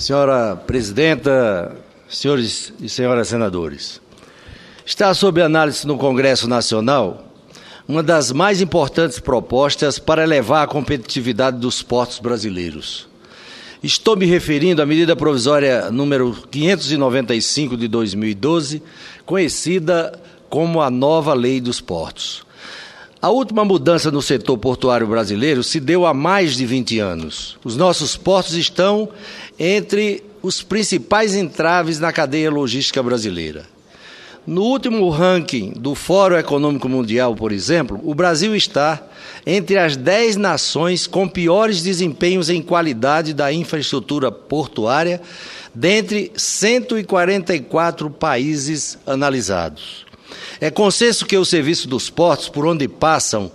Senhora Presidenta, senhores e senhoras senadores, está sob análise no Congresso Nacional uma das mais importantes propostas para elevar a competitividade dos portos brasileiros. Estou me referindo à medida provisória número 595 de 2012, conhecida como a nova Lei dos Portos. A última mudança no setor portuário brasileiro se deu há mais de 20 anos. Os nossos portos estão entre os principais entraves na cadeia logística brasileira. No último ranking do Fórum Econômico Mundial, por exemplo, o Brasil está entre as 10 nações com piores desempenhos em qualidade da infraestrutura portuária, dentre 144 países analisados. É consenso que o serviço dos portos, por onde passam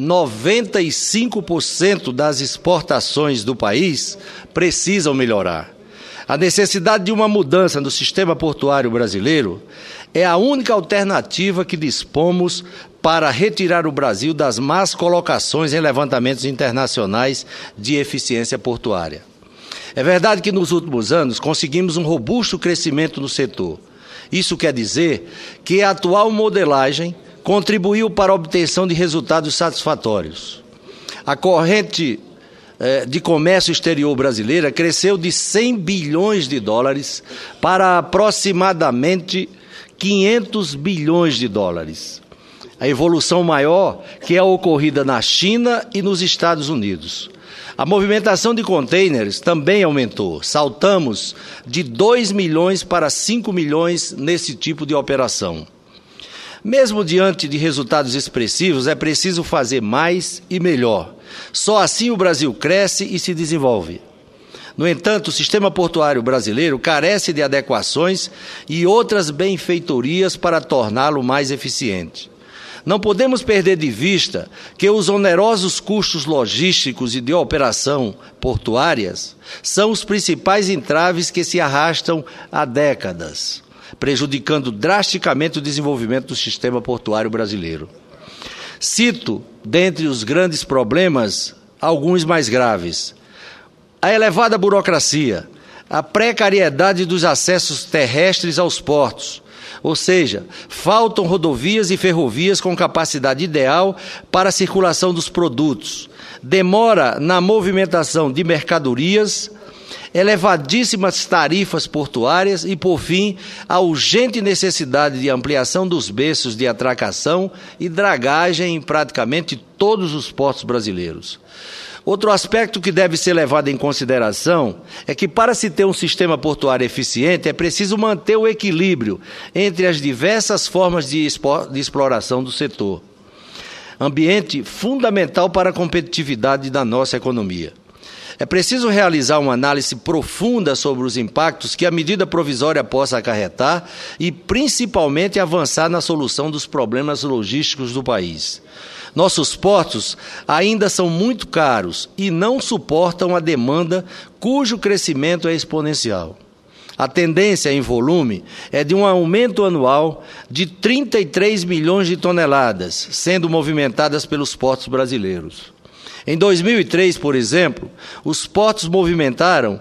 95% das exportações do país, precisam melhorar. A necessidade de uma mudança no sistema portuário brasileiro é a única alternativa que dispomos para retirar o Brasil das más colocações em levantamentos internacionais de eficiência portuária. É verdade que nos últimos anos conseguimos um robusto crescimento no setor. Isso quer dizer que a atual modelagem contribuiu para a obtenção de resultados satisfatórios. A corrente de comércio exterior brasileira cresceu de 100 bilhões de dólares para aproximadamente 500 bilhões de dólares. A evolução maior que é ocorrida na China e nos Estados Unidos. A movimentação de contêineres também aumentou. Saltamos de 2 milhões para 5 milhões nesse tipo de operação. Mesmo diante de resultados expressivos, é preciso fazer mais e melhor. Só assim o Brasil cresce e se desenvolve. No entanto, o sistema portuário brasileiro carece de adequações e outras benfeitorias para torná-lo mais eficiente. Não podemos perder de vista que os onerosos custos logísticos e de operação portuárias são os principais entraves que se arrastam há décadas, prejudicando drasticamente o desenvolvimento do sistema portuário brasileiro. Cito, dentre os grandes problemas, alguns mais graves: a elevada burocracia, a precariedade dos acessos terrestres aos portos, ou seja, faltam rodovias e ferrovias com capacidade ideal para a circulação dos produtos, demora na movimentação de mercadorias, elevadíssimas tarifas portuárias e, por fim, a urgente necessidade de ampliação dos berços de atracação e dragagem em praticamente todos os portos brasileiros. Outro aspecto que deve ser levado em consideração é que, para se ter um sistema portuário eficiente, é preciso manter o equilíbrio entre as diversas formas de exploração do setor. Ambiente fundamental para a competitividade da nossa economia. É preciso realizar uma análise profunda sobre os impactos que a medida provisória possa acarretar e, principalmente, avançar na solução dos problemas logísticos do país. Nossos portos ainda são muito caros e não suportam a demanda, cujo crescimento é exponencial. A tendência em volume é de um aumento anual de 33 milhões de toneladas, sendo movimentadas pelos portos brasileiros. Em 2003, por exemplo, os portos movimentaram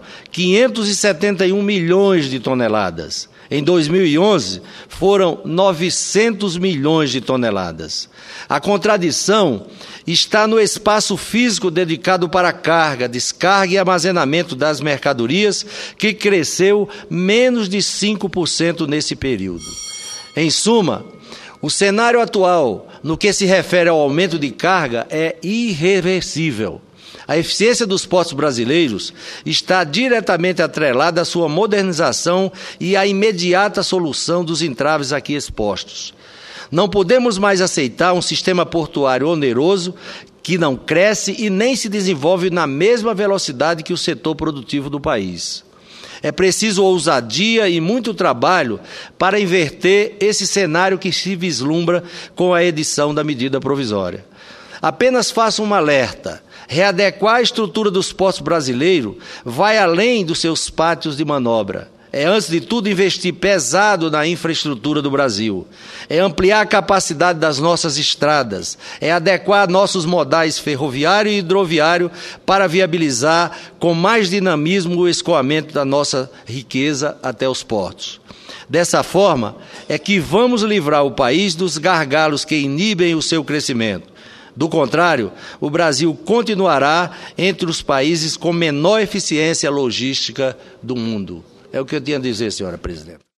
571 milhões de toneladas. Em 2011, foram 900 milhões de toneladas. A contradição está no espaço físico dedicado para carga, descarga e armazenamento das mercadorias, que cresceu menos de 5% nesse período. Em suma, o cenário atual, no que se refere ao aumento de carga, é irreversível. A eficiência dos portos brasileiros está diretamente atrelada à sua modernização e à imediata solução dos entraves aqui expostos. Não podemos mais aceitar um sistema portuário oneroso que não cresce e nem se desenvolve na mesma velocidade que o setor produtivo do país. É preciso ousadia e muito trabalho para inverter esse cenário que se vislumbra com a edição da medida provisória. Apenas faço um alerta: readequar a estrutura dos portos brasileiros vai além dos seus pátios de manobra. é, antes de tudo, investir pesado na infraestrutura do Brasil, é ampliar a capacidade das nossas estradas, é adequar nossos modais ferroviário e hidroviário para viabilizar com mais dinamismo o escoamento da nossa riqueza até os portos. Dessa forma, é que vamos livrar o país dos gargalos que inibem o seu crescimento. Do contrário, o Brasil continuará entre os países com menor eficiência logística do mundo. É o que eu tinha a dizer, senhora presidenta.